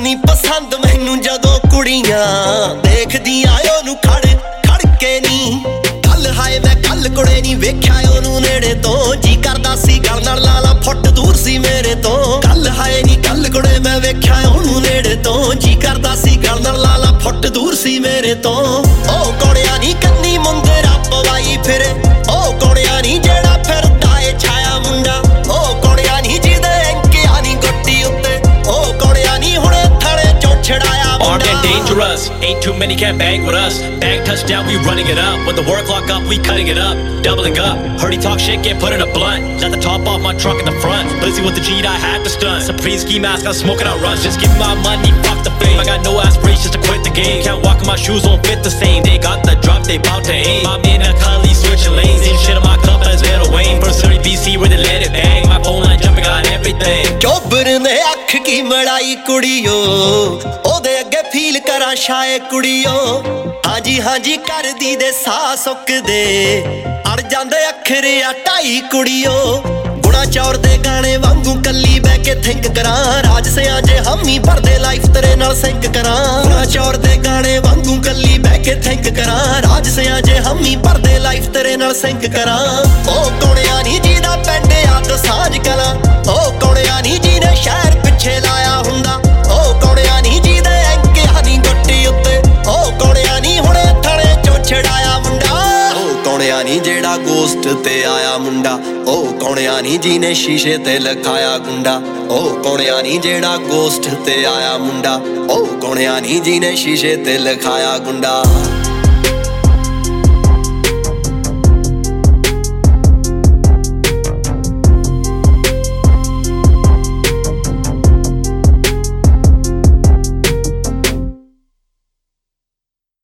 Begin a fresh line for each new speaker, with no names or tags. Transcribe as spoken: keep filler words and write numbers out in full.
ਨੀ ਪਸੰਦ ਮੈਨੂੰ ਜਦੋਂ ਕੁੜੀਆਂ ਦੇਖਦੀਆਂ ਉਹਨੂੰ ਖੜ ਖੜ ਕੇ ਨੀ ਕੱਲ ਹਾਏ ਮੈਂ ਕੱਲ ਕੁੜੇ ਨੀ ਵੇਖਿਆ ਉਹਨੂੰ ਨੇੜੇ ਤੋਂ ਜੀ ਕਰਦਾ ਸੀ ਗੱਲ ਨਾਲ ਲਾਲਾ ਫੁੱਟ ਦੂਰ ਸੀ ਮੇਰੇ ਤੋਂ ਕੱਲ ਹਾਏ ਨੀ ਕੱਲ ਕੁੜੇ ਮੈਂ ਵੇਖਿਆ ਉਹਨੂੰ ਨੇੜੇ ਤੋਂ ਜੀ ਕਰਦਾ ਸੀ ਗੱਲ ਨਾਲ ਲਾਲਾ ਫੁੱਟ ਦੂਰ ਸੀ ਮੇਰੇ ਤੋਂ ਉਹ ਕੋੜਿਆ ਨੀ ਕੰਨੀ ਮੁੰਦਰਾ ਪਵਾਈ ਫਿਰੇ ਉਹ ਕੋੜਿਆ ਨੀ ਜਿਹੜਾ ਫਿਰਦਾ ਏ ਛਾਇਆ ਮੁੰਡਾ ਉਹ ਕੋੜਿਆ ਨੀ ਜਿਹਦੇ ਅੰਕਿਆ ਨੀ ਗੱਡੀ ਉੱਤੇ ਉਹ ਕੋੜਿਆ ਨੀ ਹੁਣੇ ਥਾਣੇ ਚੋਂ ਛੜਾਇਆ
Armed and dangerous, ain't too many can bang with us. Bang touchdown, we running it up. When the work lock up, we cutting it up. Doubling up, heard he talk shit, get put in a blunt. Let the top off my truck in the front. Busy with the G, I had to stunt. Supreme ski mask, got smoking on runs. Just give me my money, fuck the fame. I got no aspirations to quit the game. Can't walk in my shoes, won't fit the same. They got the drop, they bout to aim. My man and Cully switching lanes. Ain't shit in my cup as Little Wayne. First thirty B C where they let it bang. My phone line jumping, got everything.
ਚੋਬਰ ਨੇ ਅੱਖ ਕੀ ਮੜਾਈ ਕੁੜੀਓ ਉਹਦੇ ਅੱਗੇ feel ਕਰਾਂ ਸ਼ਾਏ ਕੁੜੀਓ ਹਾਂਜੀ ਹਾਂਜੀ ਕਰਦੀ ਦੇ ਸਾਹ ਸੁੱਕਦੇ ਅੜ ਜਾਂਦੇ ਅੱਖਰ ਆ ਢਾਈ ਕੁੜੀਓ ਗੁਣਾ ਚੌਰ ਦੇ ਗਾਣੇ ਵਾਂਗੂ ਕੱਲੀ ਬਹਿ ਕੇ ਥਿੰਕ ਕਰਾਂ ਰਾਜ ਸਿਆਂ ਜੇ ਹਮੀ ਭਰਦੇ ਲਾਈਫ ਤੇਰੇ ਨਾਲ ਸਿੰਕ ਕਰਾਂ ਗੁਣਾ ਚੌਰ ਦੇ ਗਾਣੇ ਵਾਂਗੂ ਕੱਲੀ ਬਹਿ ਕੇ ਥਿੰਕ ਕਰਾਂ ਰਾਜ ਸਿਆਂ ਜੇ ਹਮੀ ਭਰਦੇ ਲਾਈਫ ਤੇਰੇ ਨਾਲ ਸਿੰਕ ਕਰਾਂ ਉਹ ਕੋੜਿਆ ਨੀ ਜਿਹਦਾ ਪਿੰਡ ਆ ਦਸਾਂਝ ਕਲਾਂ ਉਹ ਕੋੜਿਆ ਨੀ ਜਿਹਨੇ ਸ਼ਹਿਰ ਪਿੱਛੇ ਲਾਇਆ ਹੁੰਦਾ ਉਹ ਕੋੜਿਆ ਨੀ ਜਿਹਦੇ ਅੰਕਿਆ ਨੀ ਗੱਡੀ ਉੱਤੇ ਉਹ ਕੋੜਿਆ ਨੀ ਹੁਣੇ ਥਾਣੇ ਚੋਂ ਛੜਾਇਆ ਮੁੰਡਾ ਉਹ ਕੋੜਿਆ ਨੀ ਜਿਹੜਾ ਗੋਸਟ ਤੇ ਆਇਆ ਮੁੰਡਾ ਉਹ ਕੋੜਿਆ ਨੀ ਜਿਹਨੇ ਸ਼ੀਸ਼ੇ ਤੇ ਲਿਖਾਇਆ ਗੁੰਡਾ ਉਹ ਕੋੜਿਆ ਨੀ ਜਿਹੜਾ ਗੋਸਟ ਤੇ ਆਇਆ ਮੁੰਡਾ ਉਹ ਕੋੜਿਆ ਨੀ ਜਿਹਨੇ ਸ਼ੀਸ਼ੇ ਤੇ ਲਿਖਾਇਆ ਗੁੰਡਾ